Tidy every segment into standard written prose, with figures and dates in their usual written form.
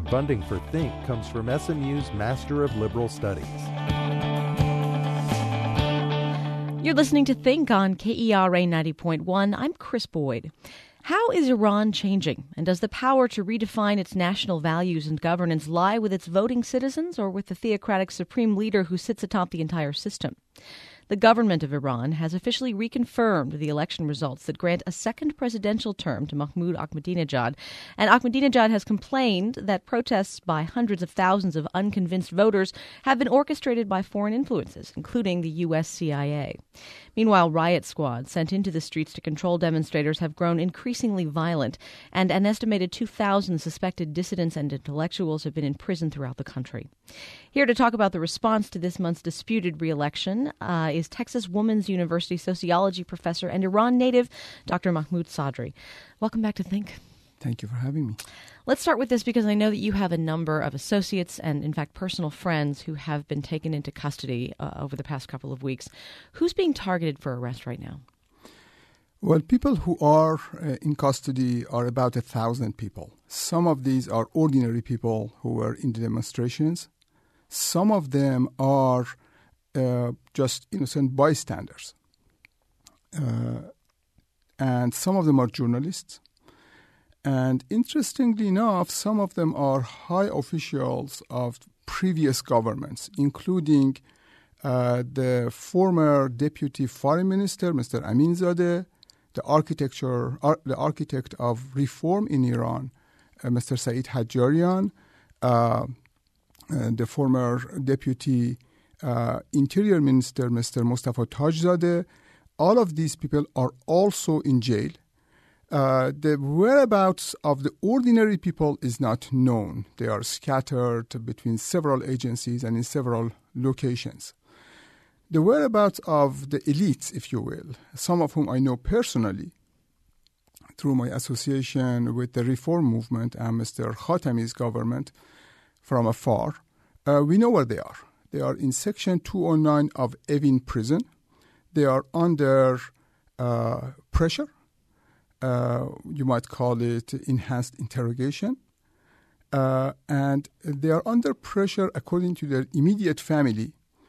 Funding for Think comes from SMU's Master of Liberal Studies. You're listening to Think on KERA 90.1. I'm Chris Boyd. How is Iran changing? And does the power to redefine its national values and governance lie with its voting citizens or with the theocratic supreme leader who sits atop the entire system? The government of Iran has officially reconfirmed the election results that grant a second presidential term to Mahmoud Ahmadinejad. And Ahmadinejad has complained that protests by hundreds of thousands of unconvinced voters have been orchestrated by foreign influences, including the U.S. CIA. Meanwhile, riot squads sent into the streets to control demonstrators have grown increasingly violent, and an estimated 2,000 suspected dissidents and intellectuals have been in prison throughout the country. Here to talk about the response to this month's disputed re-election is Texas Woman's University sociology professor and Iran native Dr. Mahmoud Sadri. Welcome back to Think. Thank you for having me. Let's start with this because I know that you have a number of associates and, in fact, personal friends who have been taken into custody over the past couple of weeks. Who's being targeted for arrest right now? Well, people who are in custody are about 1,000 people. Some of these are ordinary people who were in the demonstrations. Some of them are just innocent bystanders. And some of them are journalists. And interestingly enough, some of them are high officials of previous governments, including the former deputy foreign minister, Mr. Aminzadeh, the architect of reform in Iran, Mr. Saeed Hajjarian, the former deputy interior minister, Mr. Mustafa Tajzadeh. All of these people are also in jail. The whereabouts of the ordinary people is not known. They are scattered between several agencies and in several locations. The whereabouts of the elites, if you will, some of whom I know personally through my association with the reform movement and Mr. Khatami's government from afar, we know where they are. They are in Section 209 of Evin prison. They are under pressure. You might call it enhanced interrogation. And they are under pressure, according to their immediate family,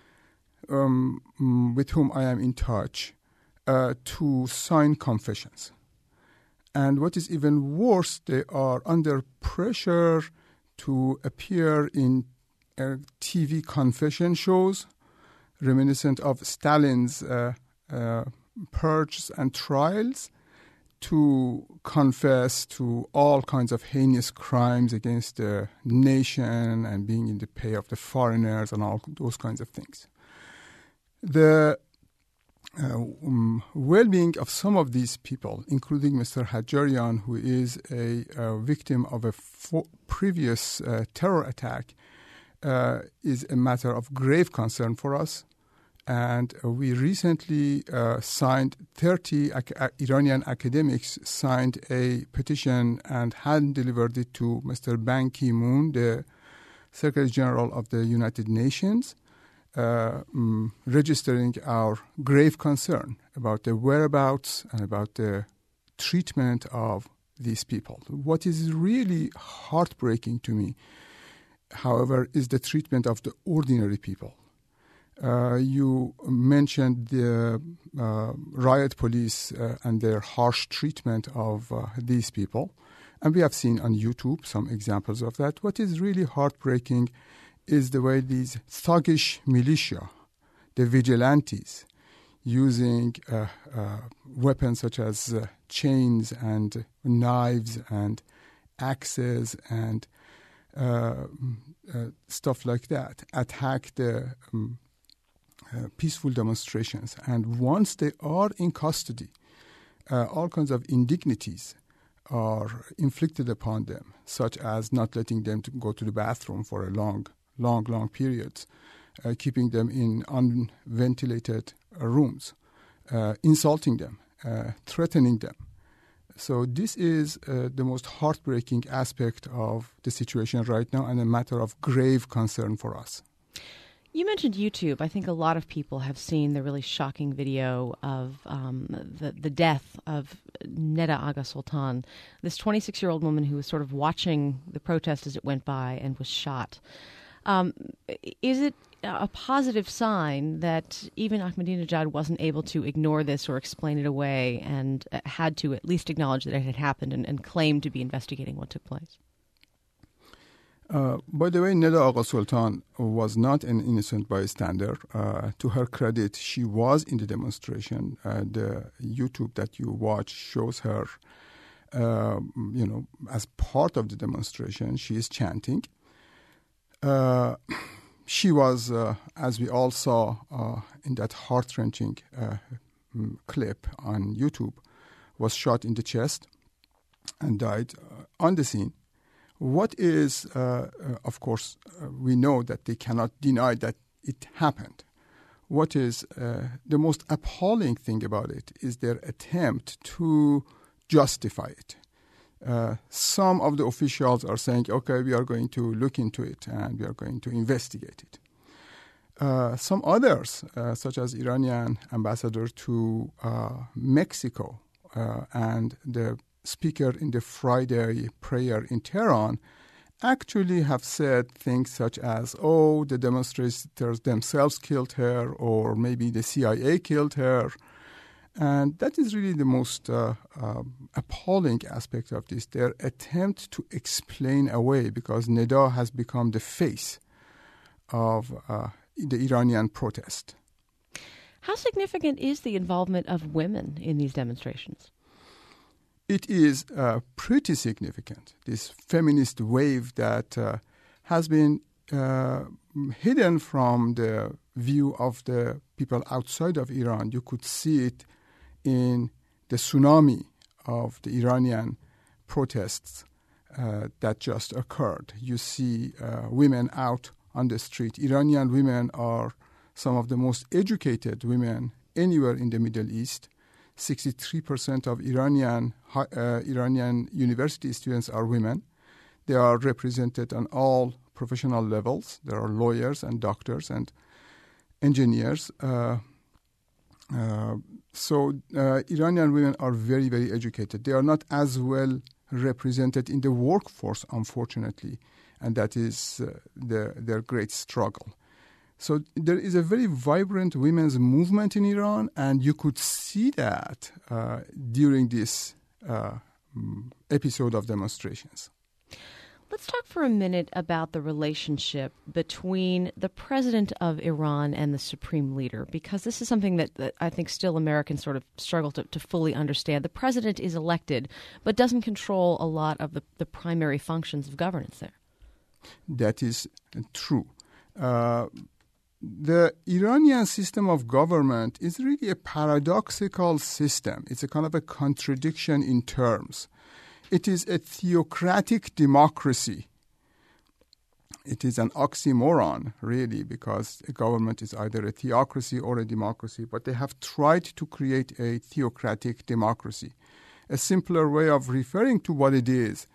with whom I am in touch, to sign confessions. And what is even worse, they are under pressure to appear in TV confession shows reminiscent of Stalin's purges and trials, to confess to all kinds of heinous crimes against the nation and being in the pay of the foreigners and all those kinds of things. The well-being of some of these people, including Mr. Hajjarian, who is a victim of a previous terror attack, is a matter of grave concern for us. And we recently signed 30 Iranian academics signed a petition and hand delivered it to Mr. Ban Ki-moon, the Secretary General of the United Nations, registering our grave concern about the whereabouts and about the treatment of these people. What is really heartbreaking to me, however, is the treatment of the ordinary people. You mentioned the riot police and their harsh treatment of these people. And we have seen on YouTube some examples of that. What is really heartbreaking is the way these thuggish militia, the vigilantes, using weapons such as chains and knives and axes and stuff like that, attack the peaceful demonstrations. And once they are in custody, all kinds of indignities are inflicted upon them, such as not letting them to go to the bathroom for a long periods, keeping them in unventilated rooms, insulting them, threatening them. So this is the most heartbreaking aspect of the situation right now and a matter of grave concern for us. You mentioned YouTube. I think a lot of people have seen the really shocking video of the death of Neda Agha Sultan, this 26-year-old woman who was sort of watching the protest as it went by and was shot. Is it a positive sign that even Ahmadinejad wasn't able to ignore this or explain it away and had to at least acknowledge that it had happened and claim to be investigating what took place? By the way, Neda Agha Sultan was not an innocent bystander. To her credit, she was in the demonstration. The YouTube that you watch shows her, as part of the demonstration. She is chanting. She was, as we all saw in that heart-wrenching clip on YouTube, was shot in the chest and died on the scene. What is, of course, we know that they cannot deny that it happened. What is the most appalling thing about it is their attempt to justify it. Some of the officials are saying, okay, we are going to look into it and we are going to investigate it. Some others, such as Iranian ambassador to Mexico and the speaker in the Friday prayer in Tehran, actually have said things such as, the demonstrators themselves killed her, or maybe the CIA killed her. And that is really the most appalling aspect of this, their attempt to explain away, because Neda has become the face of the Iranian protest. How significant is the involvement of women in these demonstrations? It is pretty significant, this feminist wave that has been hidden from the view of the people outside of Iran. You could see it in the tsunami of the Iranian protests that just occurred. You see women out on the street. Iranian women are some of the most educated women anywhere in the Middle East. 63% of Iranian university students are women. They are represented on all professional levels. There are lawyers and doctors and engineers. So Iranian women are very, very educated. They are not as well represented in the workforce, unfortunately, and that is their great struggle. So there is a very vibrant women's movement in Iran, and you could see that during this episode of demonstrations. Let's talk for a minute about the relationship between the president of Iran and the supreme leader, because this is something that I think still Americans sort of struggle to fully understand. The president is elected, but doesn't control a lot of the primary functions of governance there. That is true. The Iranian system of government is really a paradoxical system. It's a kind of a contradiction in terms. It is a theocratic democracy. It is an oxymoron, really, because a government is either a theocracy or a democracy, but they have tried to create a theocratic democracy. A simpler way of referring to what it is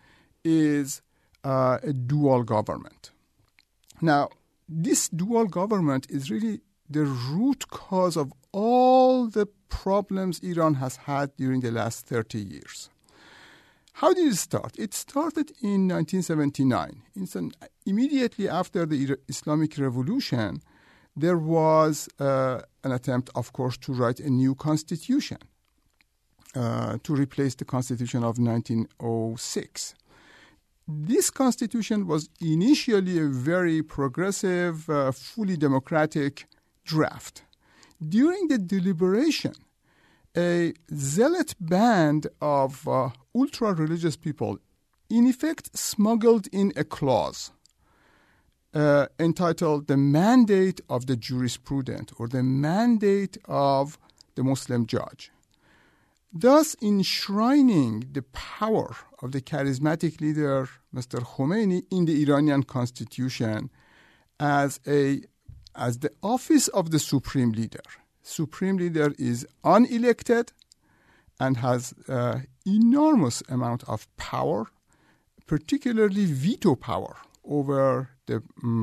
a dual government. Now, this dual government is really the root cause of all the problems Iran has had during the last 30 years. How did it start? It started in 1979. Immediately after the Islamic Revolution, there was an attempt, of course, to write a new constitution to replace the constitution of 1906. This constitution was initially a very progressive, fully democratic draft. During the deliberation, a zealot band of ultra-religious people, in effect, smuggled in a clause entitled the mandate of the jurisprudent, or the mandate of the Muslim judge, thus enshrining the power of the charismatic leader, Mr. Khomeini, in the Iranian constitution as the office of the supreme leader. Supreme leader is unelected and has enormous amount of power, particularly veto power over the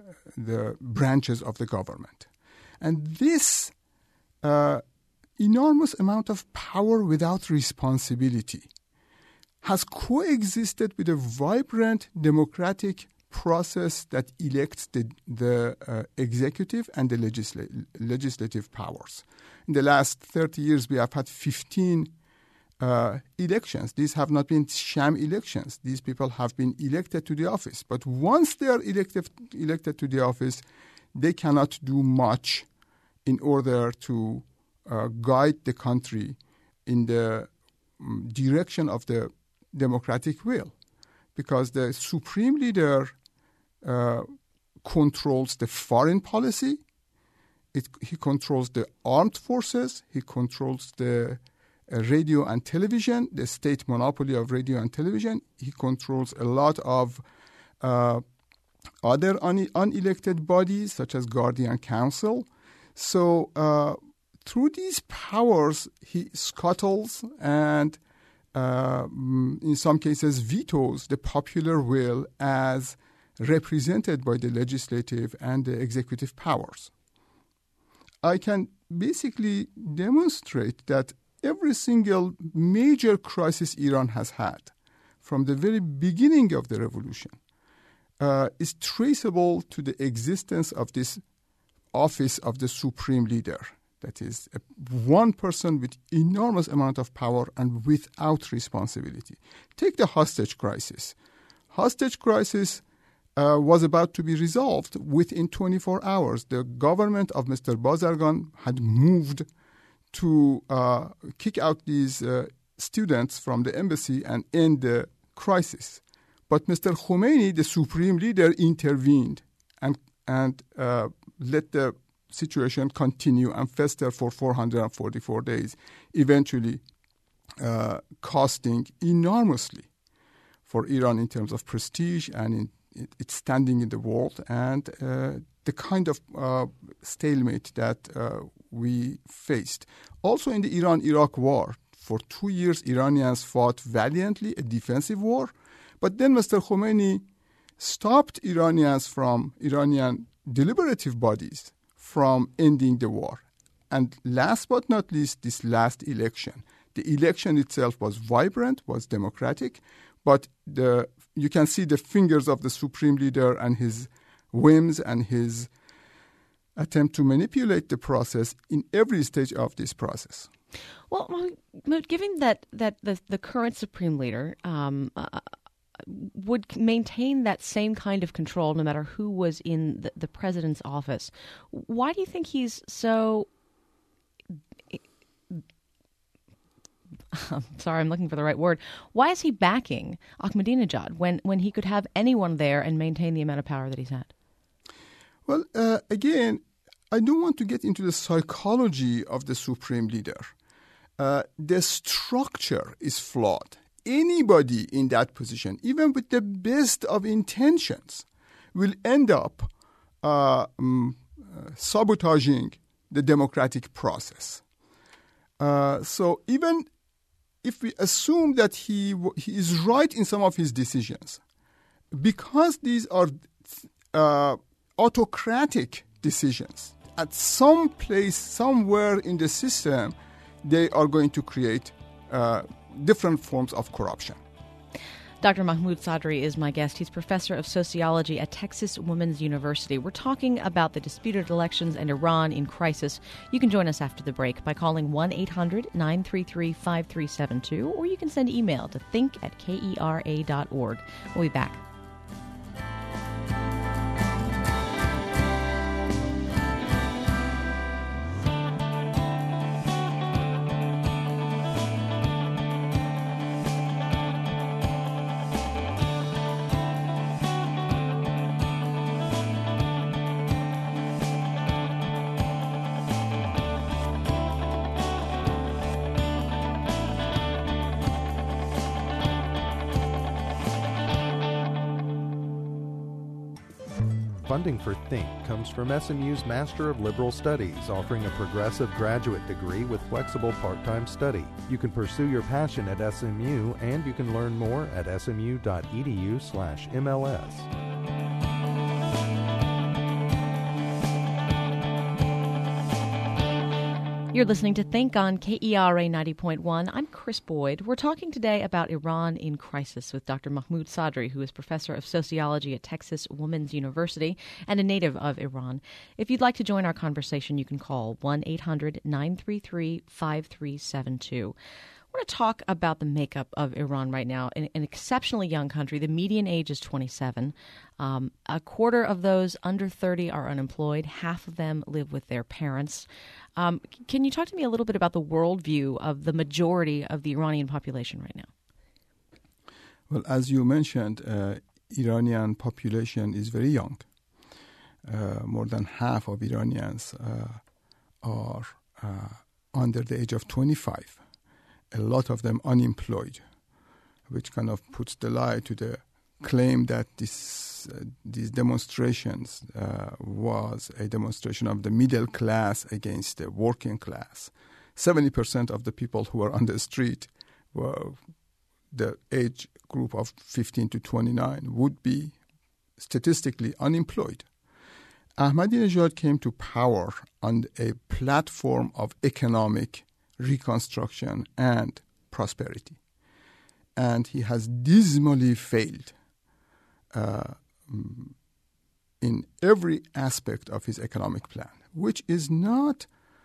the branches of the government. And this enormous amount of power without responsibility has coexisted with a vibrant democratic process that elects the executive and the legislative powers. In the last 30 years, we have had 15 elections. These have not been sham elections. These people have been elected to the office. But once they are elected to the office, they cannot do much in order to guide the country in the direction of the democratic will, because the supreme leader controls the foreign policy, he controls the armed forces, he controls the radio and television, the state monopoly of radio and television, he controls a lot of other unelected bodies such as Guardian Council. So through these powers, he scuttles and in some cases vetoes the popular will as represented by the legislative and the executive powers. I can basically demonstrate that every single major crisis Iran has had from the very beginning of the revolution is traceable to the existence of this office of the supreme leader. That is, one person with enormous amount of power and without responsibility. Take the hostage crisis. Hostage crisis was about to be resolved within 24 hours. The government of Mr. Bazargan had moved to kick out these students from the embassy and end the crisis. But Mr. Khomeini, the supreme leader, intervened and let the situation continue and fester for 444 days, eventually costing enormously for Iran in terms of prestige and in its standing in the world, and the kind of stalemate that we faced. Also in the Iran-Iraq war, for 2 years Iranians fought valiantly a defensive war, but then Mr. Khomeini stopped Iranian deliberative bodies from ending the war. And last but not least, this last election. The election itself was vibrant, was democratic, but you can see the fingers of the supreme leader and his whims and his attempt to manipulate the process in every stage of this process. Well, given that the current supreme leader would maintain that same kind of control no matter who was in the president's office, why do you think he's so... I'm sorry, I'm looking for the right word. Why is he backing Ahmadinejad when he could have anyone there and maintain the amount of power that he's had? Well, again, I don't want to get into the psychology of the supreme leader. The structure is flawed. Anybody in that position, even with the best of intentions, will end up sabotaging the democratic process. So even if we assume that he is right in some of his decisions, because these are autocratic decisions, at some place, somewhere in the system, they are going to create different forms of corruption. Dr. Mahmoud Sadri is my guest. He's professor of sociology at Texas Women's University. We're talking about the disputed elections and Iran in crisis. You can join us after the break by calling 1-800-933-5372, or you can send email to think@kera.org. We'll be back. Funding for Think comes from SMU's Master of Liberal Studies, offering a progressive graduate degree with flexible part-time study. You can pursue your passion at SMU, and you can learn more at smu.edu/MLS. You're listening to Think on KERA 90.1. I'm Chris Boyd. We're talking today about Iran in crisis with Dr. Mahmoud Sadri, who is professor of sociology at Texas Women's University and a native of Iran. If you'd like to join our conversation, you can call 1-800-933-5372. I want to talk about the makeup of Iran right now. An exceptionally young country. The median age is 27. A quarter of those under 30 are unemployed. Half of them live with their parents. Can you talk to me a little bit about the worldview of the majority of the Iranian population right now? Well, as you mentioned, Iranian population is very young. More than half of Iranians are under the age of 25. A lot of them unemployed, which kind of puts the lie to the claim that these demonstrations was a demonstration of the middle class against the working class. 70% of the people who were on the street were the age group of 15 to 29 would be statistically unemployed. Ahmadinejad came to power on a platform of economic reconstruction and prosperity. And he has dismally failed in every aspect of his economic plan, which is not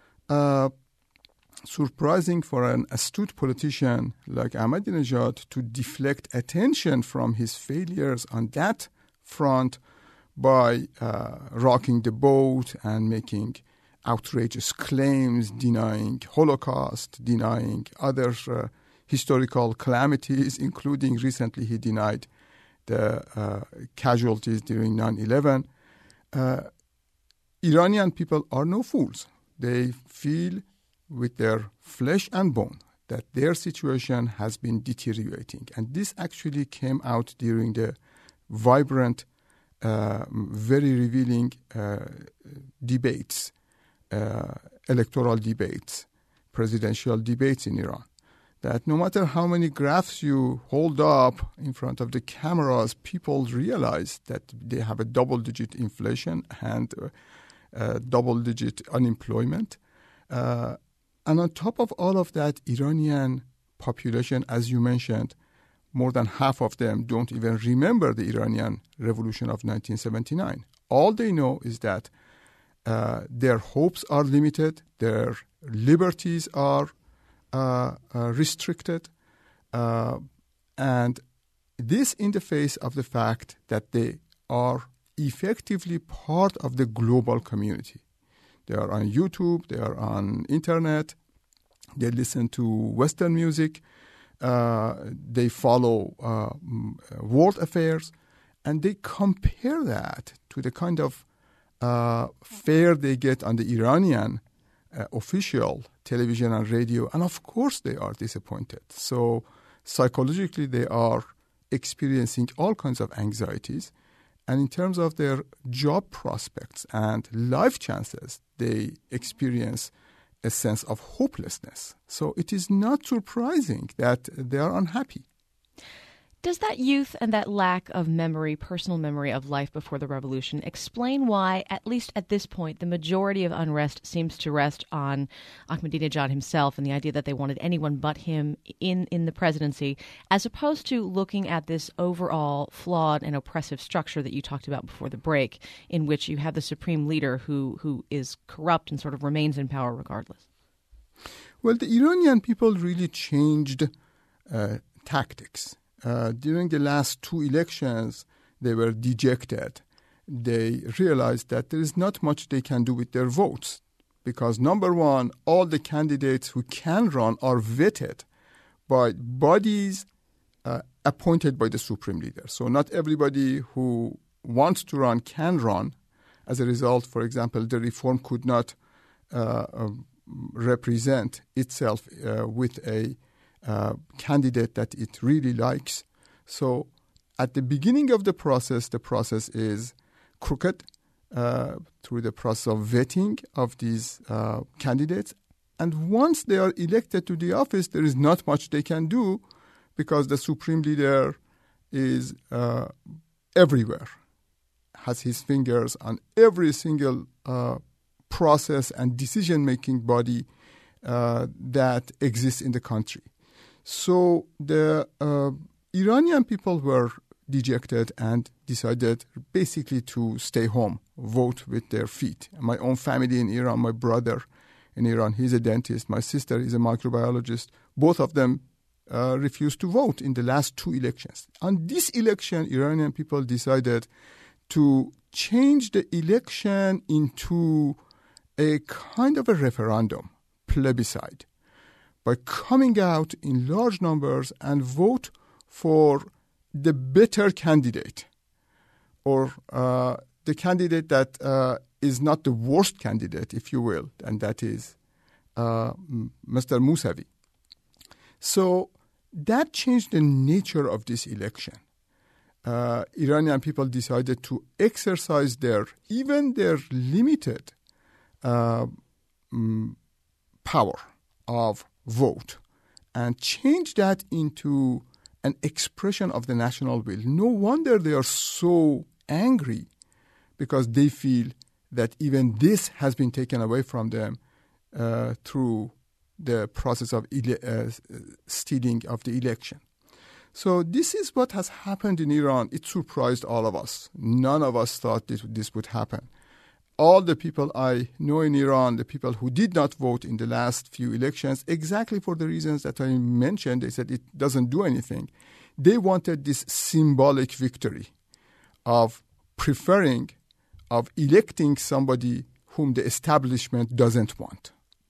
surprising for an astute politician like Ahmadinejad to deflect attention from his failures on that front by rocking the boat and making outrageous claims, denying Holocaust, denying other historical calamities, including recently he denied the casualties during 9/11. Iranian people are no fools. They feel with their flesh and bone that their situation has been deteriorating. And this actually came out during the vibrant, very revealing debates, electoral debates, presidential debates in Iran, that no matter how many graphs you hold up in front of the cameras, people realize that they have a double-digit inflation and double-digit unemployment. And on top of all of that, Iranian population, as you mentioned, more than half of them don't even remember the Iranian Revolution of 1979. All they know is that their hopes are limited, their liberties are restricted, and this in the face of the fact that they are effectively part of the global community. They are on YouTube, they are on internet, they listen to Western music, they follow world affairs, and they compare that to the kind of fare they get on the Iranian official television and radio, and of course they are disappointed. So psychologically they are experiencing all kinds of anxieties, and in terms of their job prospects and life chances, they experience a sense of hopelessness. So it is not surprising that they are unhappy. Does that youth and that lack of memory, personal memory of life before the revolution, explain why, at least at this point, the majority of unrest seems to rest on Ahmadinejad himself and the idea that they wanted anyone but him in the presidency, as opposed to looking at this overall flawed and oppressive structure that you talked about before the break, in which you have the supreme leader who is corrupt and sort of remains in power regardless? Well, the Iranian people really changed tactics. During the last two elections, they were dejected. They realized that there is not much they can do with their votes because, number one, all the candidates who can run are vetted by bodies appointed by the supreme leader. So not everybody who wants to run can run. As a result, for example, the reform could not represent itself with a candidate that it really likes. So at the beginning of the process is crooked through the process of vetting of these candidates. And once they are elected to the office, there is not much they can do because the supreme leader is everywhere, has his fingers on every single process and decision-making body that exists in the country. So the Iranian people were dejected and decided basically to stay home, vote with their feet. My own family in Iran, my brother in Iran, he's a dentist. My sister is a microbiologist. Both of them refused to vote in the last 2 elections. On this election, Iranian people decided to change the election into a kind of a referendum, plebiscite, by coming out in large numbers and vote for the better candidate, or the candidate that is not the worst candidate, if you will, and that is Mr. Mousavi. So that changed the nature of this election. Iranian people decided to exercise their limited power of vote and change that into an expression of the national will. No wonder they are so angry, because they feel that even this has been taken away from them through the process of stealing of the election. So this is what has happened in Iran. It surprised all of us. None of us thought this would happen. All the people I know in Iran, the people who did not vote in the last few elections, exactly for the reasons that I mentioned, they said it doesn't do anything. They wanted this symbolic victory of electing somebody whom the establishment doesn't want.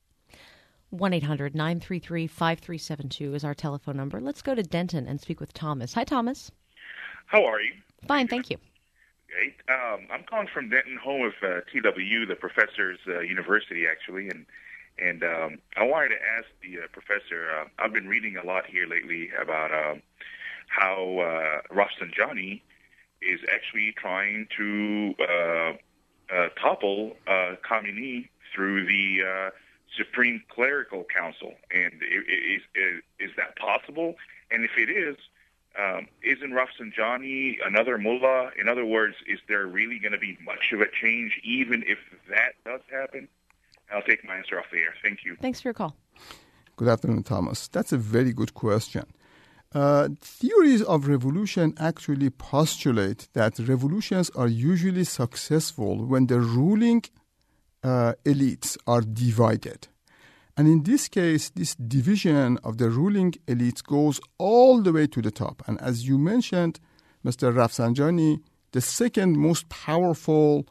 1-800-933-5372 is our telephone number. Let's go to Denton and speak with Thomas. Hi, Thomas. How are you? Fine, thank you. Great. I'm calling from Denton, home of TWU, the professor's university, actually, and I wanted to ask the professor. I've been reading a lot here lately about how Rafsanjani is actually trying to topple Khamenei through the Supreme Clerical Council, and is that possible? And if it is, isn't Rafsanjani another mullah? In other words, is there really going to be much of a change even if that does happen? I'll take my answer off the air. Thank you. Thanks for your call. Good afternoon, Thomas. That's a very good question. Theories of revolution actually postulate that revolutions are usually successful when the ruling elites are divided. And in this case, this division of the ruling elites goes all the way to the top. And as you mentioned, Mr. Rafsanjani, the second most powerful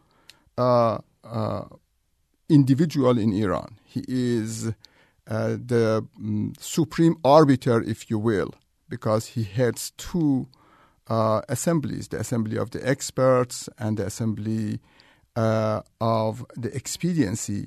individual in Iran. He is the supreme arbiter, if you will, because he heads 2 assemblies, the assembly of the experts and the assembly of the expediency,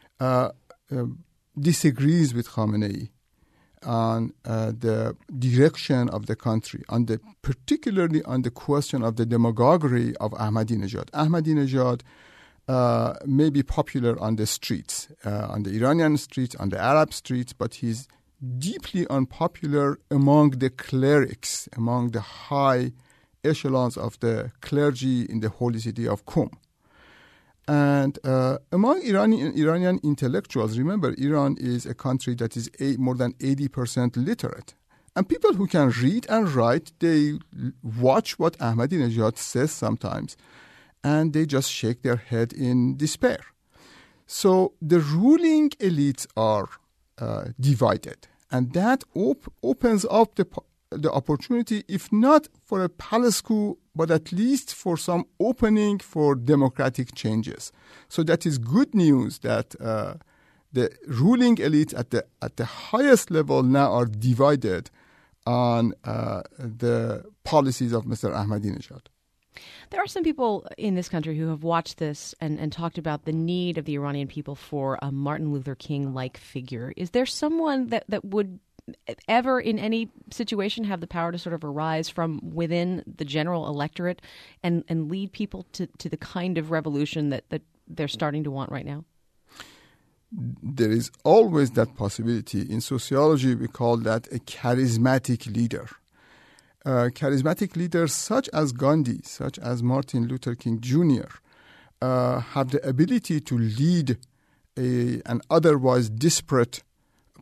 disagrees with Khamenei on the direction of the country, particularly on the question of the demagoguery of Ahmadinejad. Ahmadinejad may be popular on the streets, on the Iranian streets, on the Arab streets, but he's deeply unpopular among the clerics, among the high echelons of the clergy in the holy city of Qom. And among Iranian intellectuals, remember, Iran is a country that is more than 80% literate. And people who can read and write, they watch what Ahmadinejad says sometimes, and they just shake their head in despair. So the ruling elites are divided, and that opens up the opportunity, if not for a palace coup, but at least for some opening for democratic changes. So that is good news that the ruling elites at the highest level now are divided on the policies of Mr. Ahmadinejad. There are some people in this country who have watched this and talked about the need of the Iranian people for a Martin Luther King-like figure. Is there someone that would ever in any situation have the power to sort of arise from within the general electorate and lead people to the kind of revolution that they're starting to want right now? There is always that possibility. In sociology, we call that a charismatic leader. Charismatic leaders such as Gandhi, such as Martin Luther King Jr., have the ability to lead an otherwise disparate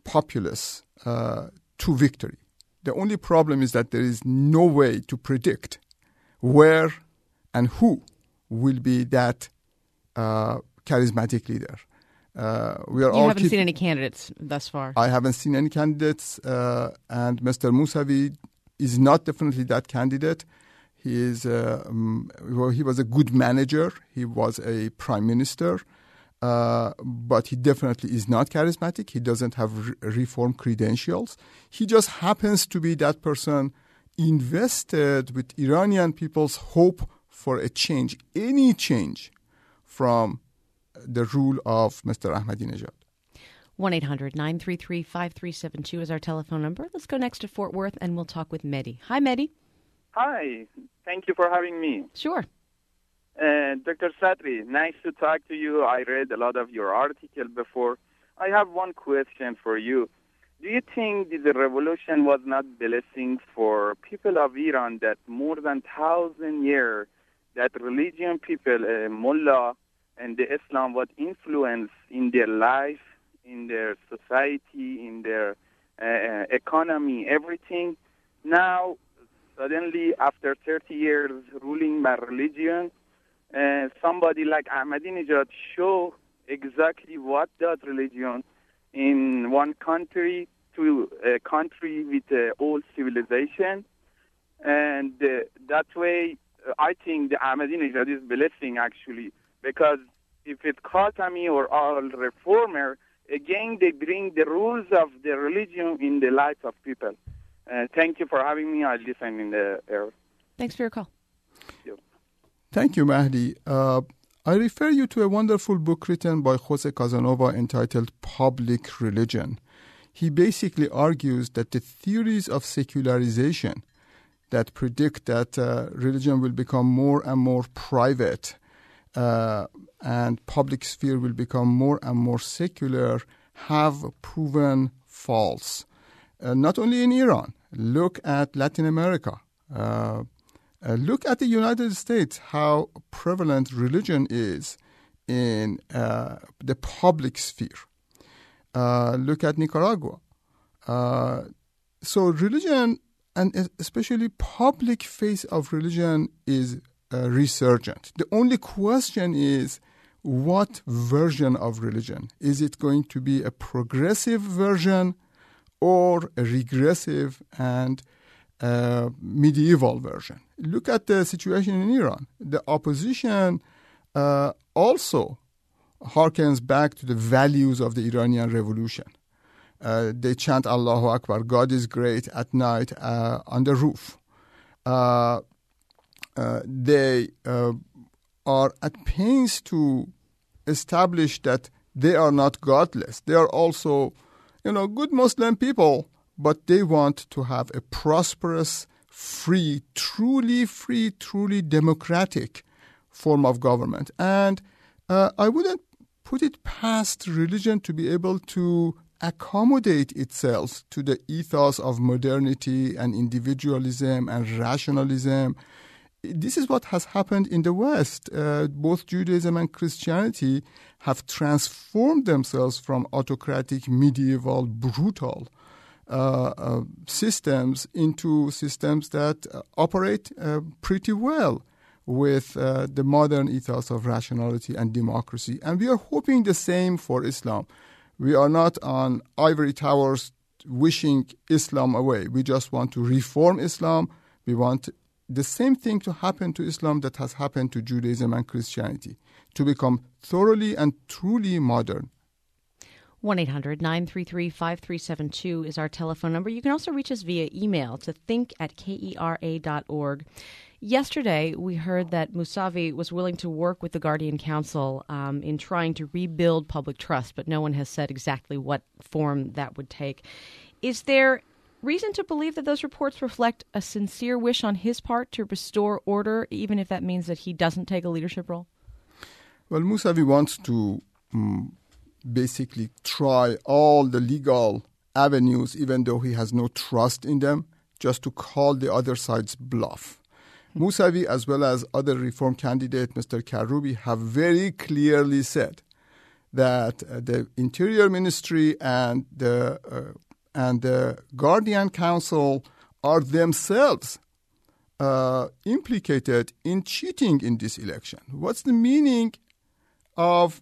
populace to victory. The only problem is that there is no way to predict where and who will be that charismatic leader. You haven't seen any candidates thus far? I haven't seen any candidates, and Mr. Mousavi is not definitely that candidate. He is. He was a good manager. He was a prime minister, but he definitely is not charismatic. He doesn't have reform credentials. He just happens to be that person invested with Iranian people's hope for a change, any change from the rule of Mr. Ahmadinejad. 1-800-933-5372 is our telephone number. Let's go next to Fort Worth, and we'll talk with Mehdi. Hi, Mehdi. Hi. Thank you for having me. Sure. Dr. Sadri, nice to talk to you. I read a lot of your article before. I have one question for you. Do you think the revolution was not blessing for people of Iran that more than 1,000 years that religion people, mullah, and the Islam was influence in their life, in their society, in their economy, everything? Now, suddenly, after 30 years ruling by religion, somebody like Ahmadinejad show exactly what does religion in one country to a country with old civilization. And that way, I think the Ahmadinejad is blessing, actually, because if it's Khatami or all reformer, again, they bring the rules of the religion in the life of people. Thank you for having me. I'll listen in the air. Thanks for your call. Thank you, Mahdi. I refer you to a wonderful book written by Jose Casanova entitled Public Religion. He basically argues that the theories of secularization that predict that religion will become more and more private and public sphere will become more and more secular have proven false. Not only in Iran. Look at Latin America. Look at the United States, how prevalent religion is in the public sphere. Look at Nicaragua. So religion, and especially public face of religion, is resurgent. The only question is, what version of religion? Is it going to be a progressive version or a regressive and medieval version? Look at the situation in Iran. The opposition also harkens back to the values of the Iranian revolution. They chant Allahu Akbar, God is great, at night on the roof. They are at pains to establish that they are not godless. They are also, good Muslim people, but they want to have a prosperous, free, truly democratic form of government. And I wouldn't put it past religion to be able to accommodate itself to the ethos of modernity and individualism and rationalism. This is what has happened in the West. Both Judaism and Christianity have transformed themselves from autocratic, medieval, brutal systems into systems that operate pretty well with the modern ethos of rationality and democracy. And we are hoping the same for Islam. We are not on ivory towers wishing Islam away. We just want to reform Islam. We want the same thing to happen to Islam that has happened to Judaism and Christianity, to become thoroughly and truly modern. 1-800-933-5372 is our telephone number. You can also reach us via email to think@kera.org. Yesterday, we heard that Mousavi was willing to work with the Guardian Council in trying to rebuild public trust, but no one has said exactly what form that would take. Is there reason to believe that those reports reflect a sincere wish on his part to restore order, even if that means that he doesn't take a leadership role? Well, Mousavi wants to basically try all the legal avenues, even though he has no trust in them, just to call the other side's bluff. Mousavi, as well as other reform candidate, Mr. Karoubi, have very clearly said that the Interior Ministry and the Guardian Council are themselves implicated in cheating in this election. What's the meaning of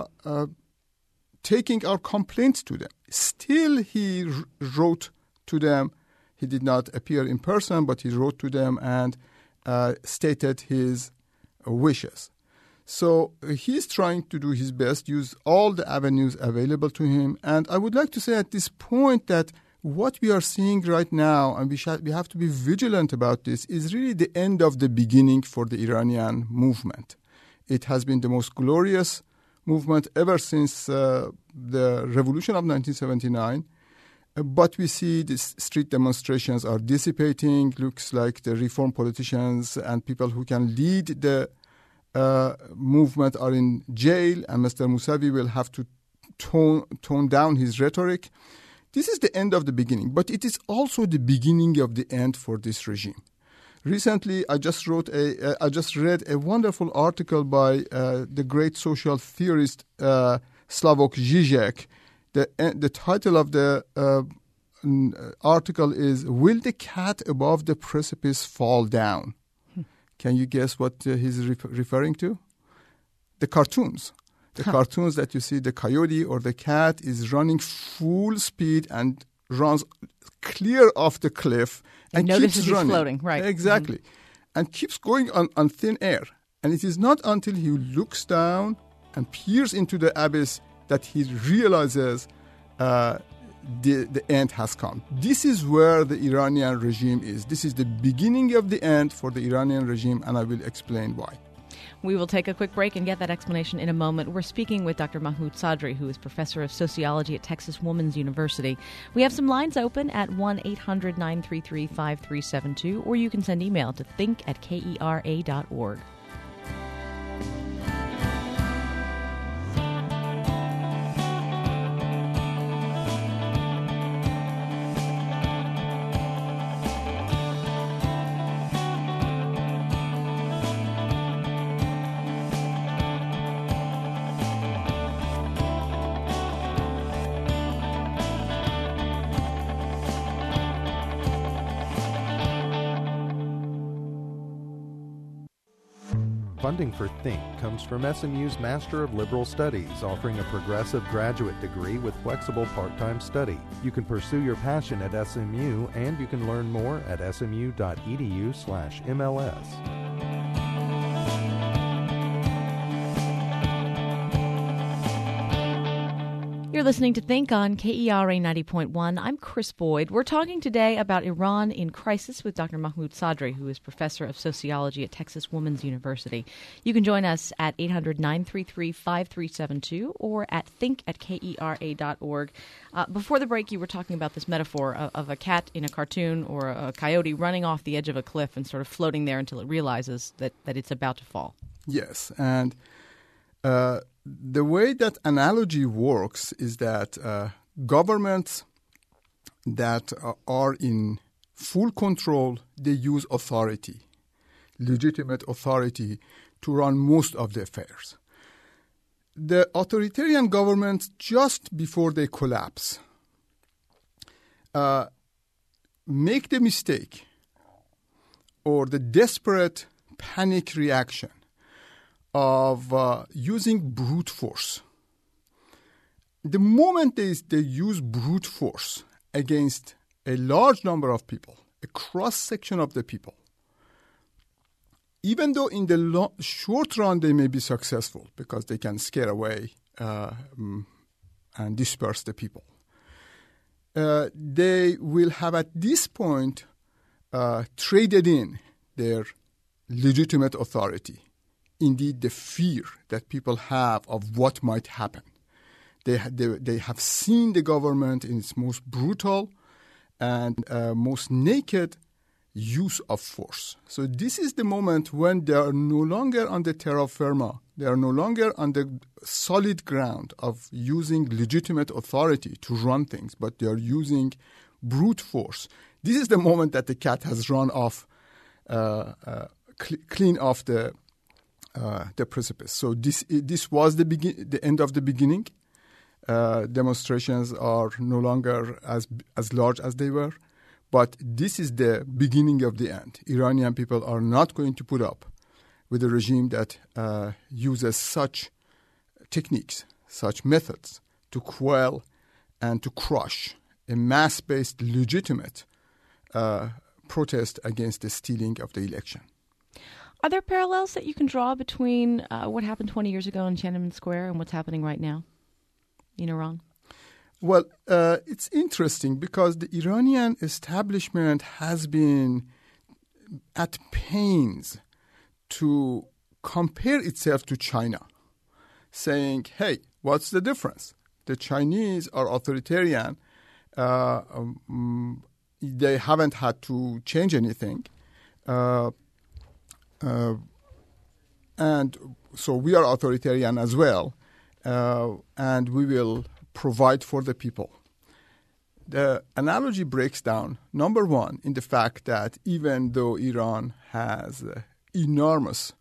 taking our complaints to them? Still, he wrote to them. He did not appear in person, but he wrote to them and stated his wishes. So he's trying to do his best, use all the avenues available to him. And I would like to say at this point that what we are seeing right now, and we have to be vigilant about this, is really the end of the beginning for the Iranian movement. It has been the most glorious movement ever since the revolution of 1979. But we see these street demonstrations are dissipating. Looks like the reform politicians and people who can lead the movement are in jail, and Mr. Mousavi will have to tone down his rhetoric. This is the end of the beginning, but it is also the beginning of the end for this regime. Recently, I just read a wonderful article by the great social theorist Slavoj Žižek. The title of the article is "Will the cat above the precipice fall down?" Can you guess what he's referring to? The cartoons. The cartoons that you see, the coyote or the cat is running full speed and runs clear off the cliff and keeps running. He's floating, right. Exactly. Mm-hmm. And keeps going on thin air. And it is not until he looks down and peers into the abyss that he realizes the end has come. This is where the Iranian regime is. This is the beginning of the end for the Iranian regime, and I will explain why. We will take a quick break and get that explanation in a moment. We're speaking with Dr. Mahmoud Sadri, who is professor of sociology at Texas Women's University. We have some lines open at 1-800-933-5372, or you can send email to think@kera.org. Funding for Think comes from SMU's Master of Liberal Studies, offering a progressive graduate degree with flexible part-time study. You can pursue your passion at SMU, and you can learn more at smu.edu/MLS. You're listening to Think on KERA 90.1. I'm Chris Boyd. We're talking today about Iran in crisis with Dr. Mahmoud Sadri, who is professor of sociology at Texas Women's University. You can join us at 800-933-5372 or at think@kera.org. Before the break, you were talking about this metaphor of a cat in a cartoon or a coyote running off the edge of a cliff and sort of floating there until it realizes that it's about to fall. Yes, and the way that analogy works is that governments that are in full control, they use authority, legitimate authority, to run most of the affairs. The authoritarian governments, just before they collapse, make the mistake or the desperate panic reaction of using brute force. The moment they use brute force against a large number of people, a cross-section of the people, even though in the short run they may be successful because they can scare away and disperse the people, they will have at this point traded in their legitimate authority. Indeed, the fear that people have of what might happen. They have seen the government in its most brutal and most naked use of force. So this is the moment when they are no longer on the terra firma. They are no longer on the solid ground of using legitimate authority to run things, but they are using brute force. This is the moment that the cat has run off, clean off the the precipice. So this was the end of the beginning. Demonstrations are no longer as large as they were, but this is the beginning of the end. Iranian people are not going to put up with a regime that uses such techniques, such methods to quell and to crush a mass-based legitimate protest against the stealing of the election. Are there parallels that you can draw between what happened 20 years ago in Tiananmen Square and what's happening right now in Iran? Well, it's interesting because the Iranian establishment has been at pains to compare itself to China, saying, hey, what's the difference? The Chinese are authoritarian. They haven't had to change anything. And so we are authoritarian as well, and we will provide for the people. The analogy breaks down, number one, in the fact that even though Iran has enormous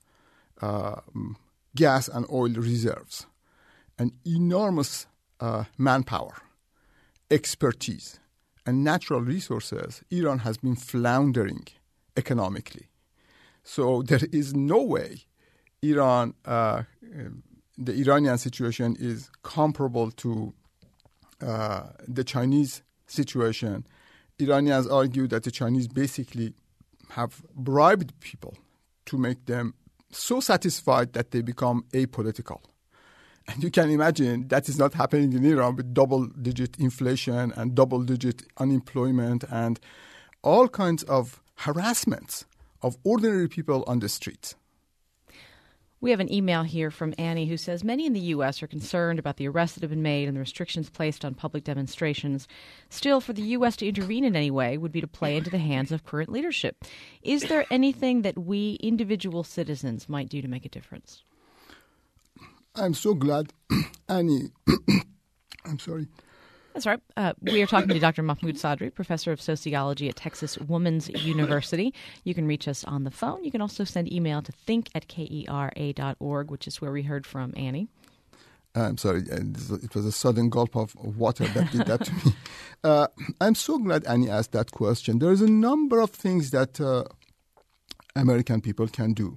gas and oil reserves, and enormous manpower, expertise, and natural resources, Iran has been floundering economically. So there is no way the Iranian situation is comparable to the Chinese situation. Iranians argue that the Chinese basically have bribed people to make them so satisfied that they become apolitical. And you can imagine that is not happening in Iran with double-digit inflation and double-digit unemployment and all kinds of harassments of ordinary people on the streets. We have an email here from Annie who says, many in the U.S. are concerned about the arrests that have been made and the restrictions placed on public demonstrations. Still, for the U.S. to intervene in any way would be to play into the hands of current leadership. Is there anything that we individual citizens might do to make a difference? I'm so glad, Annie. I'm sorry. That's right. We are talking to Dr. Mahmoud Sadri, professor of sociology at Texas Women's University. You can reach us on the phone. You can also send email to think@kera.org, which is where we heard from Annie. I'm sorry. It was a sudden gulp of water that did that to me. I'm so glad Annie asked that question. There's a number of things that American people can do.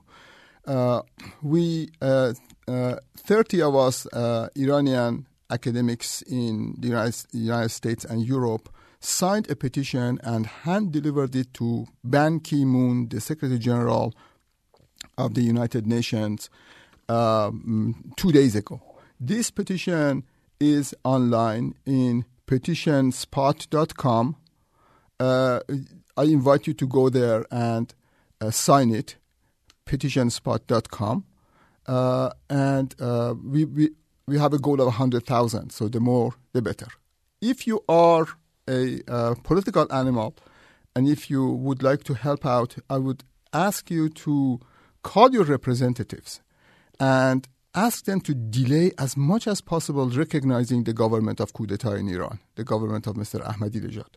30 of us Iranian academics in the United States and Europe signed a petition and hand-delivered it to Ban Ki-moon, the Secretary General of the United Nations, 2 days ago. This petition is online in petitionspot.com. I invite you to go there and sign it, petitionspot.com. We have a goal of 100,000, so the more, the better. If you are a political animal and if you would like to help out, I would ask you to call your representatives and ask them to delay as much as possible recognizing the government of coup d'etat in Iran, the government of Mr. Ahmadinejad.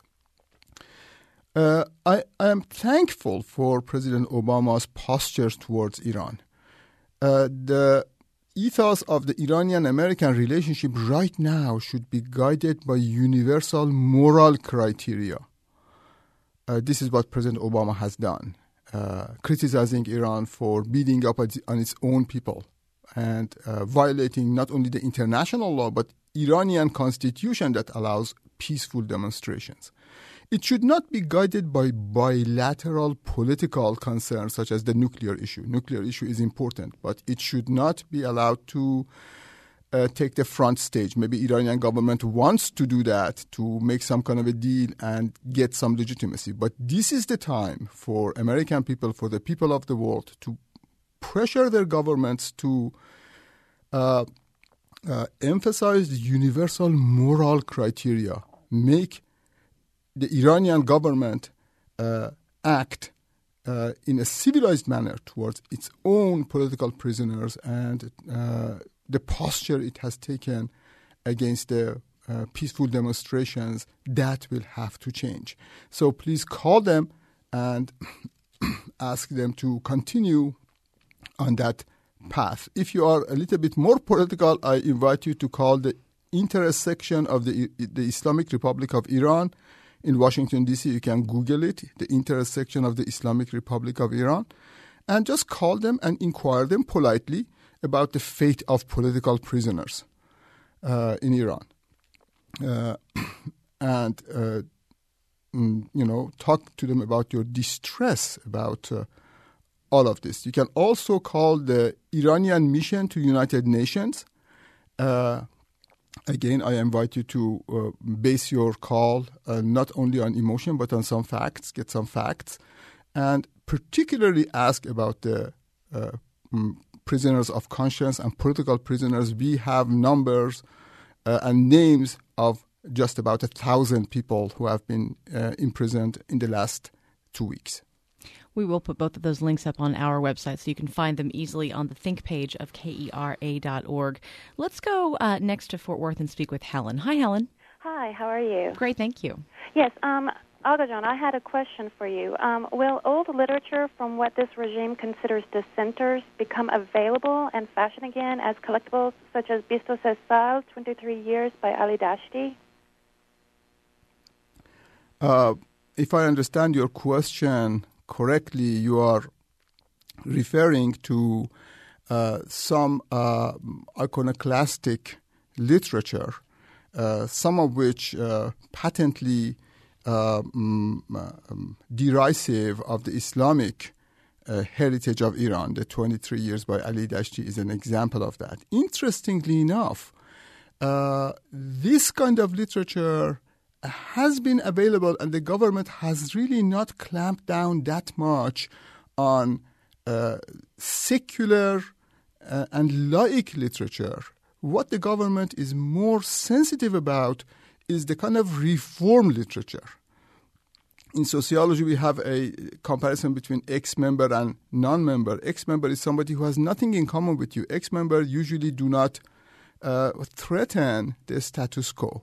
I am thankful for President Obama's postures towards Iran. The ethos of the Iranian-American relationship right now should be guided by universal moral criteria. This is what President Obama has done, criticizing Iran for beating up on its own people and violating not only the international law, but Iranian constitution that allows peaceful demonstrations. It should not be guided by bilateral political concerns such as the nuclear issue. Nuclear issue is important, but it should not be allowed to take the front stage. Maybe Iranian government wants to do that to make some kind of a deal and get some legitimacy. But this is the time for American people, for the people of the world, to pressure their governments to emphasize the universal moral criteria, make the Iranian government act in a civilized manner towards its own political prisoners and the posture it has taken against the peaceful demonstrations, that will have to change. So please call them and ask them to continue on that path. If you are a little bit more political, I invite you to call the interest section of the Islamic Republic of Iran in Washington, D.C. You can Google it, the interest section of the Islamic Republic of Iran, and just call them and inquire them politely about the fate of political prisoners in Iran. Talk to them about your distress about all of this. You can also call the Iranian mission to United Nations. Again, I invite you to base your call not only on emotion but on some facts, get some facts, and particularly ask about the prisoners of conscience and political prisoners. We have numbers and names of just about 1,000 people who have been imprisoned in the last 2 weeks. We will put both of those links up on our website so you can find them easily on the Think page of KERA.org. Let's go next to Fort Worth and speak with Helen. Hi, Helen. Hi, how are you? Great, thank you. Yes, Agajon, I had a question for you. Will old literature from what this regime considers dissenters become available and fashion again as collectibles, such as Bisto Sesal, 23 Years by Ali Dashti? If I understand your question correctly, you are referring to some iconoclastic literature, some of which patently derisive of the Islamic heritage of Iran. The 23 Years by Ali Dashti is an example of that. Interestingly enough, this kind of literature has been available, and the government has really not clamped down that much on secular and laic literature. What the government is more sensitive about is the kind of reform literature. In sociology, we have a comparison between ex-member and non-member. Ex-member is somebody who has nothing in common with you. Ex-member usually do not threaten the status quo.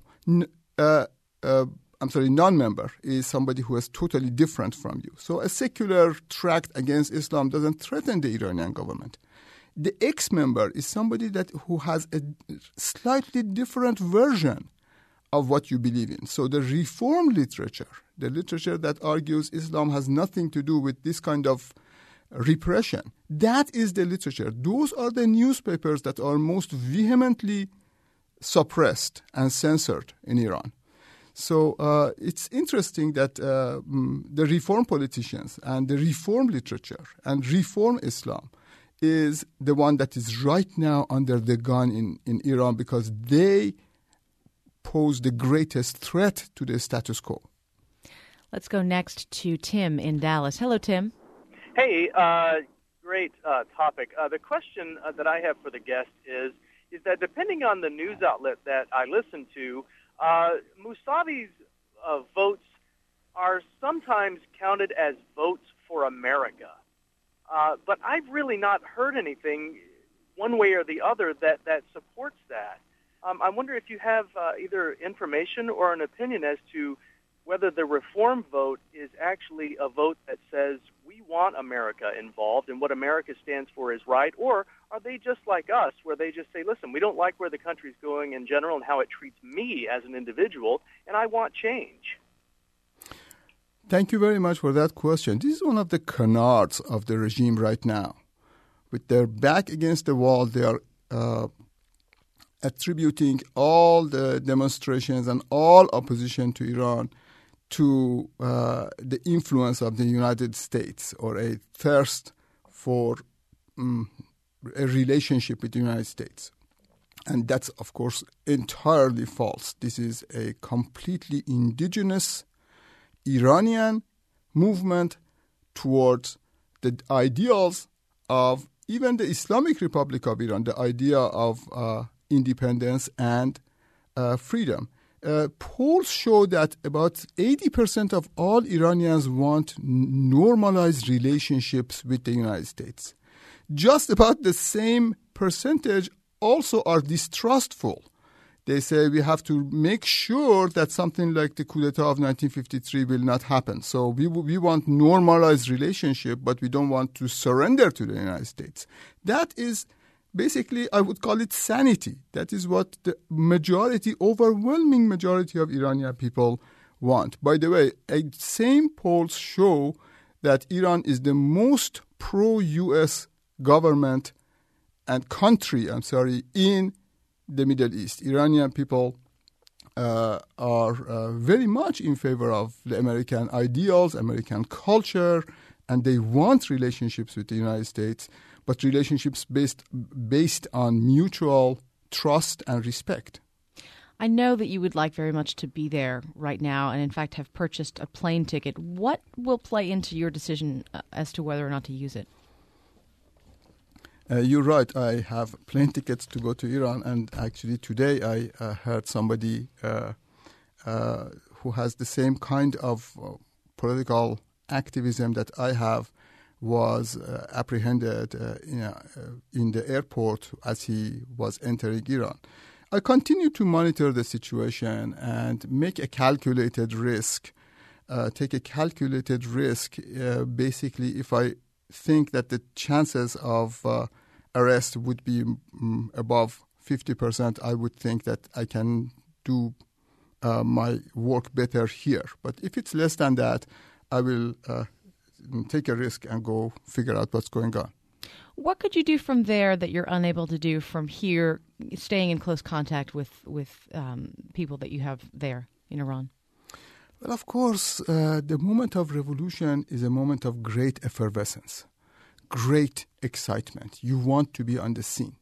Non-member is somebody who is totally different from you. So a secular tract against Islam doesn't threaten the Iranian government. The ex-member is somebody who has a slightly different version of what you believe in. So the reform literature, the literature that argues Islam has nothing to do with this kind of repression, that is the literature. Those are the newspapers that are most vehemently suppressed and censored in Iran. So it's interesting that the reform politicians and the reform literature and reform Islam is the one that is right now under the gun in Iran, because they pose the greatest threat to the status quo. Let's go next to Tim in Dallas. Hello, Tim. Hey, great topic. The question that I have for the guest is that depending on the news outlet that I listen to, Mousavi's votes are sometimes counted as votes for America. But I've really not heard anything one way or the other that supports that. I wonder if you have either information or an opinion as to whether the reform vote is actually a vote that says we want America involved and what America stands for is right, or are they just like us where they just say, listen, we don't like where the country's going in general and how it treats me as an individual, and I want change? Thank you very much for that question. This is one of the canards of the regime right now. With their back against the wall, they are attributing all the demonstrations and all opposition to Iran to the influence of the United States, or a thirst for a relationship with the United States. And that's, of course, entirely false. This is a completely indigenous Iranian movement towards the ideals of even the Islamic Republic of Iran, the idea of independence and freedom. Polls show that about 80% of all Iranians want normalized relationships with the United States. Just about the same percentage also are distrustful they say we have to make sure that something like the coup d'etat of 1953 will not happen. So we want normalized relationship, but we don't want to surrender to the United States. That is basically, I would call it sanity. That is what the overwhelming majority of Iranian people want. By the way, same polls show that Iran is the most pro-U.S. government and country, in the Middle East. Iranian people are very much in favor of the American ideals, American culture, and they want relationships with the United States, but relationships based on mutual trust and respect. I know that you would like very much to be there right now and, in fact, have purchased a plane ticket. What will play into your decision as to whether or not to use it? You're right. I have plane tickets to go to Iran, and actually today I heard somebody who has the same kind of political activism that I have was apprehended in the airport as he was entering Iran. I continue to monitor the situation and make a calculated risk, basically if I think that the chances of arrest would be above 50%, I would think that I can do my work better here. But if it's less than that, I will take a risk and go figure out what's going on. What could you do from there that you're unable to do from here, staying in close contact with people that you have there in Iran? Well, of course, the moment of revolution is a moment of great effervescence, great excitement. You want to be on the scene.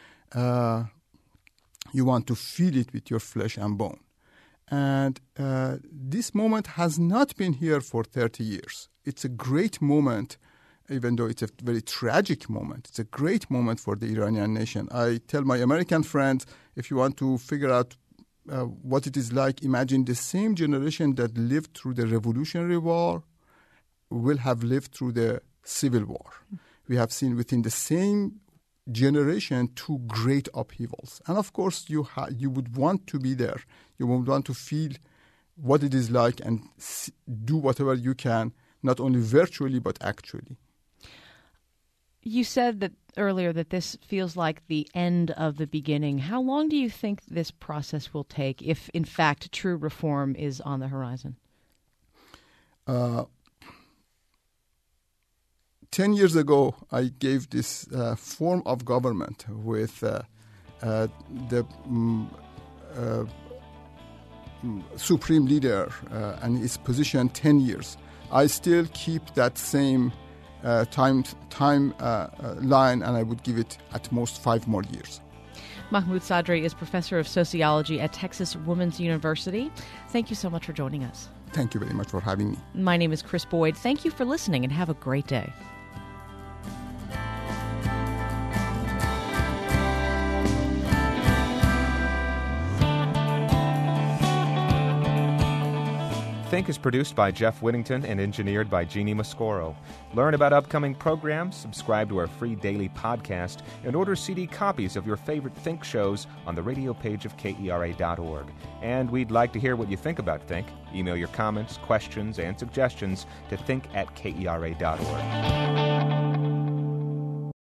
You want to feel it with your flesh and bone. And this moment has not been here for 30 years. It's a great moment, even though it's a very tragic moment. It's a great moment for the Iranian nation. I tell my American friends, if you want to figure out what it is like, imagine the same generation that lived through the Revolutionary War will have lived through the Civil War. We have seen within the same generation two great upheavals. And of course, you would want to be there. You would want to feel what it is like and do whatever you can, not only virtually, but actually. You said that earlier that this feels like the end of the beginning. How long do you think this process will take if, in fact, true reform is on the horizon? 10 years ago, I gave this form of government with the supreme leader and his position 10 years. I still keep that same time line, and I would give it at most 5 more years. Mahmoud Sadri is professor of sociology at Texas Women's University. Thank you so much for joining us. Thank you very much for having me. My name is Chris Boyd. Thank you for listening, and have a great day. Think is produced by Jeff Whittington and engineered by Jeannie Mascoro. Learn about upcoming programs, subscribe to our free daily podcast, and order CD copies of your favorite Think shows on the radio page of KERA.org. And we'd like to hear what you think about Think. Email your comments, questions, and suggestions to think@KERA.org.